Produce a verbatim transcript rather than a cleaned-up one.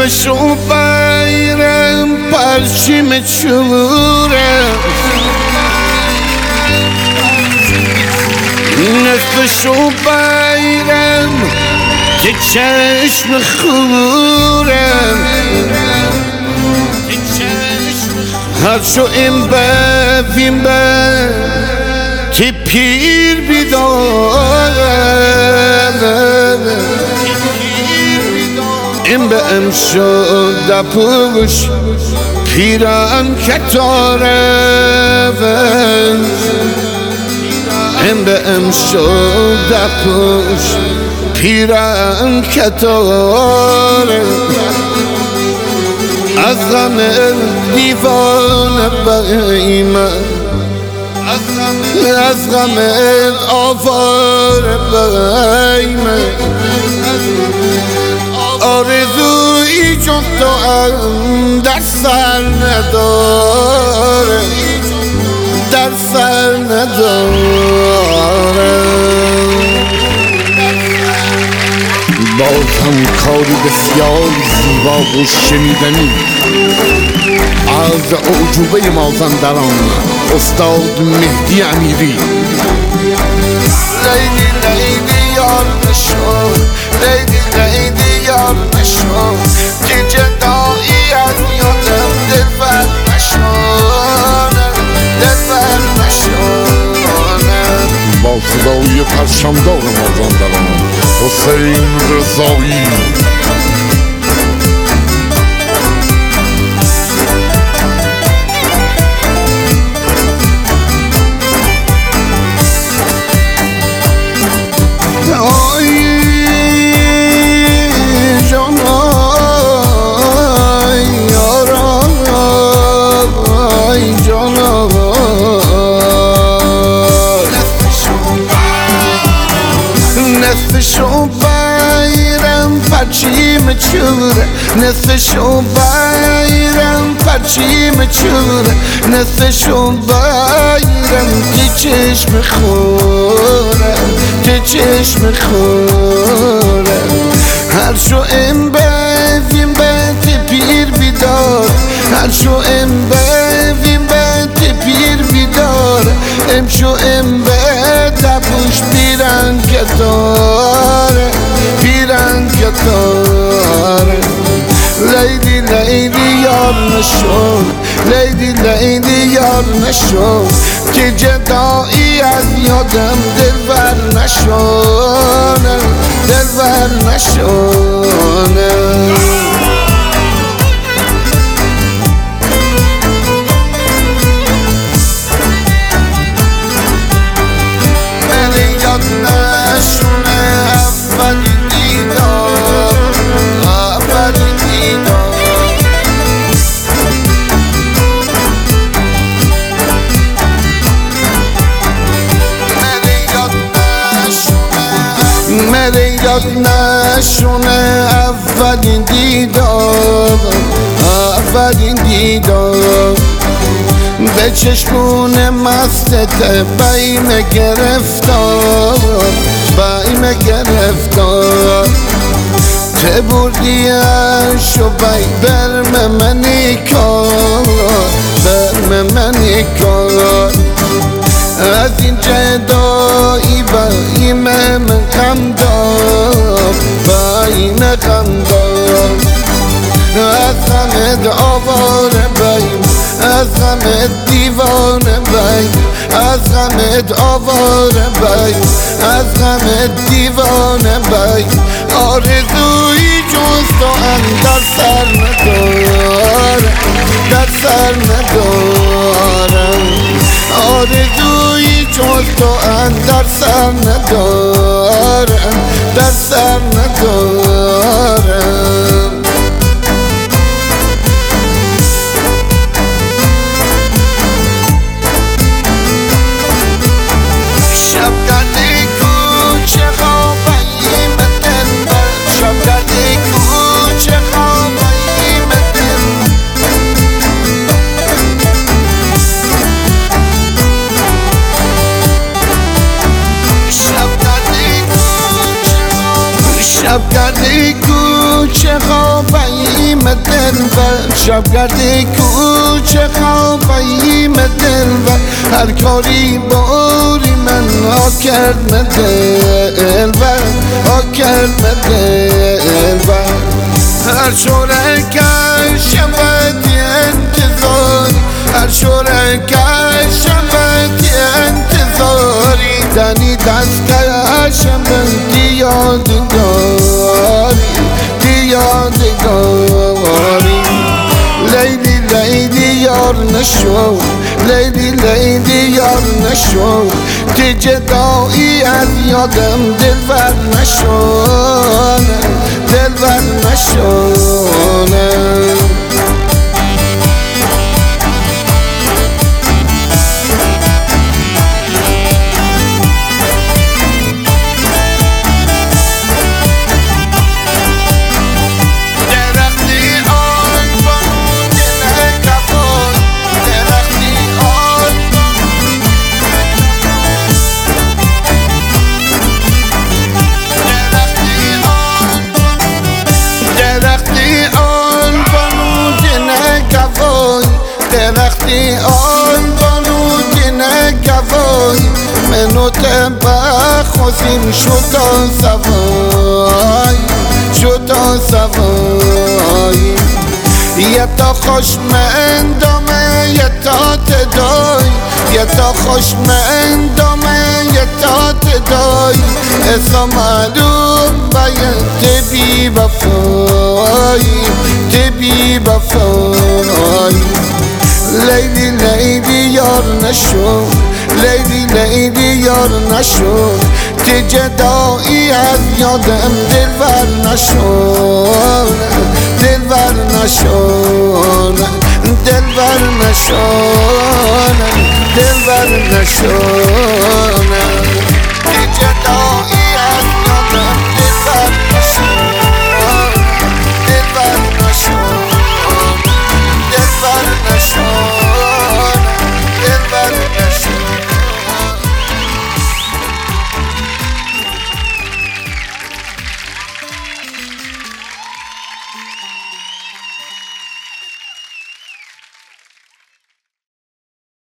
نصفشو بیرم پرچیم چوره، نصفشو بیرم که چشم خورم، هرچو این بفیم به که پیر بیدارم، این به ام شد پوش پیران کتاره، این به ام شد پوش پیران کتاره، از غم دیوانه بایمه، از غم آواره بایمه، آرزویی چون تو هم در سر نداره، در سر نداره. بازم کاری بسیار زیبا و شنیدنی از اعجوبه مازندران استاد مهدی امیری. لیلی لیلی یار نشو، لیلی لیلی یار نشو، که جدایی از یادم دلبر نشو، دلبر نشو. با صدای پرچمدار مازندران حسین رضایی. نصفشو بیرم پرچیم چوره، نصفشو بیرم پرچیم چوره، نصفشو بیرم که چشم خوره، که چشم خوره، هرچو این بفیم بهت پیر بیدار، هرچو این بفیم بهت پیر بیدار، امشو این بهت پوش پیرن کتاره، پیرن کتاره. لیلی لیلی یار نشو، لیلی لیلی یار نشو، که جدایی از یادم دلبر نشونه، دلبر نشونه. مره یاد نشونه اولین دیدار، اولین دیدار، به چشمون مستت بیم گرفتار، بیم گرفتار، ته بردیشو بی برم منی کار، برم منی کار، از این جدایی بیم من غم دار، بیم غم دار، از غمت آواره بیم، از غمت دیوانه بیم، از غمت آواره بیم، از غمت دیوانه بیم، آرزویی جز تو هم در سر نداره، در سر ندارم، آرزویی جز تو هم در سر ندارم، در سر ندارم. شب کردی کوچه خوابیم دلبر شبگرد کوچه خوابیم دلبر هر کاری باری من ها کرد من دلبر ها کرد من دلبر هر شورکر شبتی انتظاری هر شورکر شبتی انتظاری دنی دست کشم دیادگاری دیادگاری لیلی لیلی یار نشو لیلی لیلی یار نشو تی جدایی از یادم دلبر نشونه دلبر نشونه درختی آن بانو دینه گوای منو تبه خوزیم شد سوای شد سوای یه تا خوشمندامه یه تا تدای یه تا خوشمندامه یه تا تدای اسا معلوم باید تبی وفای تبی وفای لیلی لیلی یار نشو لیلی لیلی یار نشو تی جدایی از یادم دلبر نشونه دلبر نشونه دلبر نشونه دلبر نشونه تی جدایی